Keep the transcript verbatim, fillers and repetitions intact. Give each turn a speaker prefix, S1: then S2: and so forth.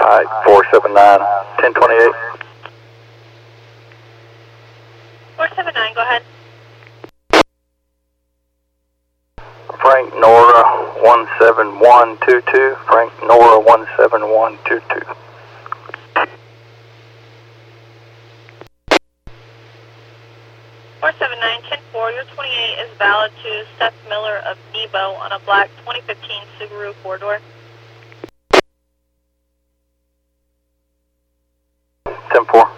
S1: Alright, four seven nine, ten twenty-eight.
S2: four seven nine, go ahead.
S1: Frank Nora one seven one two two. Frank Nora one seven one two two.
S2: four seven nine, ten four, your twenty-eight is valid to Seth Miller of Nebo on a black twenty fifteen Subaru four-door.
S1: ten four.